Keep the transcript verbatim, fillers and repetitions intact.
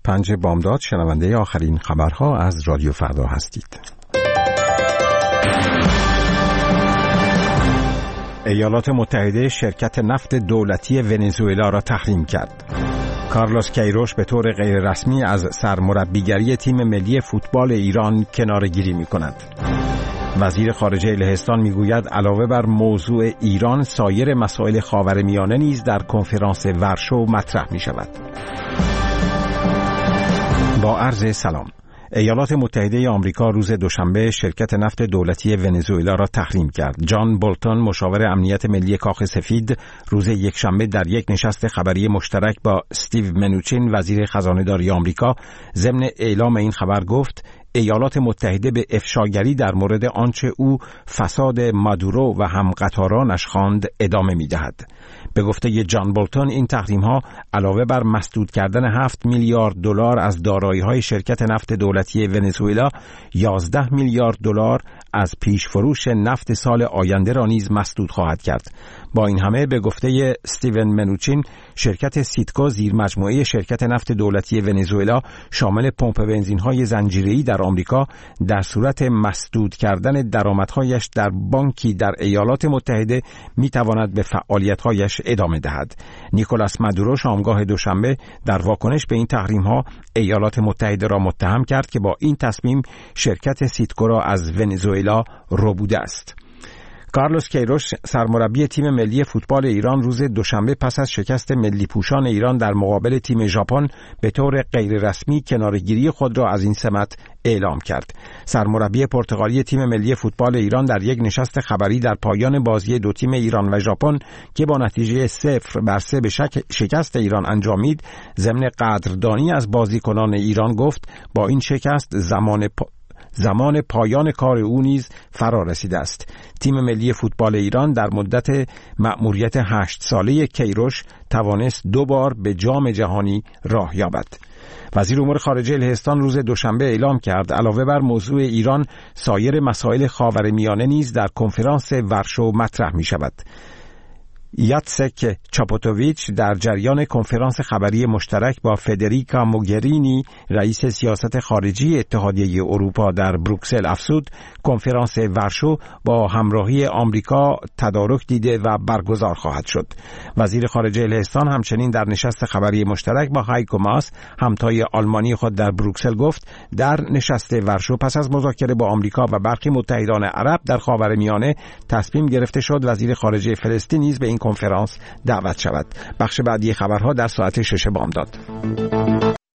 پنج بامداد شنونده آخرین خبرها از رادیو فردا هستید. ایالات متحده شرکت نفت دولتی ونزوئلا را تحریم کرد. کارلوس کیروش به طور غیر رسمی از سرمربیگری تیم ملی فوتبال ایران کناره‌گیری می‌کند. وزیر خارجه لهستان میگوید علاوه بر موضوع ایران، سایر مسائل خاورمیانه نیز در کنفرانس ورشو مطرح می‌شود. با عرض سلام. ایالات متحده آمریکا روز دوشنبه شرکت نفت دولتی ونزوئلا را تحریم کرد. جان بولتون، مشاور امنیت ملی کاخ سفید، روز یکشنبه در یک نشست خبری مشترک با استیو منوچین، وزیر خزانه‌داری آمریکا، ضمن اعلام این خبر گفت ایالات متحده به افشاگری در مورد آنچه او فساد مادورو و همقطارانش خواند ادامه می‌دهد. به گفته جان بولتون، این تحریم‌ها علاوه بر مسدود کردن هفت میلیارد دلار از دارایی‌های شرکت نفت دولتی ونزوئلا، یازده میلیارد دلار از پیش فروش نفت سال آینده را نیز مسدود خواهد کرد. با این همه به گفته استیون منوچین، شرکت سیتکو، زیر مجموعه شرکت نفت دولتی ونزوئلا، شامل پمپ بنزین‌های زنجیره‌ای در آمریکا، در صورت مسدود کردن درآمدهایش در بانکی در ایالات متحده می‌تواند به فعالیت‌هایش ادامه دهد. نیکولاس مادورو شامگاه دوشنبه در واکنش به این تحریم‌ها ایالات متحده را متهم کرد که با این تصمیم شرکت سیتکو را از ونزوئلا ربوده است. کارلوس کیروش، سرمربی تیم ملی فوتبال ایران، روز دوشنبه پس از شکست ملی پوشان ایران در مقابل تیم ژاپن به طور غیر رسمی کناره‌گیری خود را از این سمت اعلام کرد. سرمربی پرتغالی تیم ملی فوتبال ایران در یک نشست خبری در پایان بازی دو تیم ایران و ژاپن که با نتیجه صفر بر سه به شکست ایران انجامید، ضمن قدردانی از بازیکنان ایران گفت با این شکست زمان پا... زمان پایان کار او نیز فرا رسیده است. تیم ملی فوتبال ایران در مدت مأموریت هشت ساله کیروش توانست دو بار به جام جهانی راه یابد. وزیر امور خارجه لهستان روز دوشنبه اعلام کرد علاوه بر موضوع ایران، سایر مسائل خاورمیانه نیز در کنفرانس ورشو مطرح می شود. یاتسک چاپوتوویچ در جریان کنفرانس خبری مشترک با فدریکا موگرینی، رئیس سیاست خارجی اتحادیه اروپا در بروکسل افزود کنفرانس ورشو با همراهی آمریکا تدارک دیده و برگزار خواهد شد. وزیر خارجه لهستان همچنین در نشست خبری مشترک با هایکو ماس، همتای آلمانی خود در بروکسل، گفت در نشست ورشو پس از مذاکره با آمریکا و برخی متحدان عرب در خاورمیانه تصمیم گرفته شد وزیر خارجه فلسطین نیز به این کنفرانس دعوت شود. بخش بعدی خبرها در ساعت شش بامداد.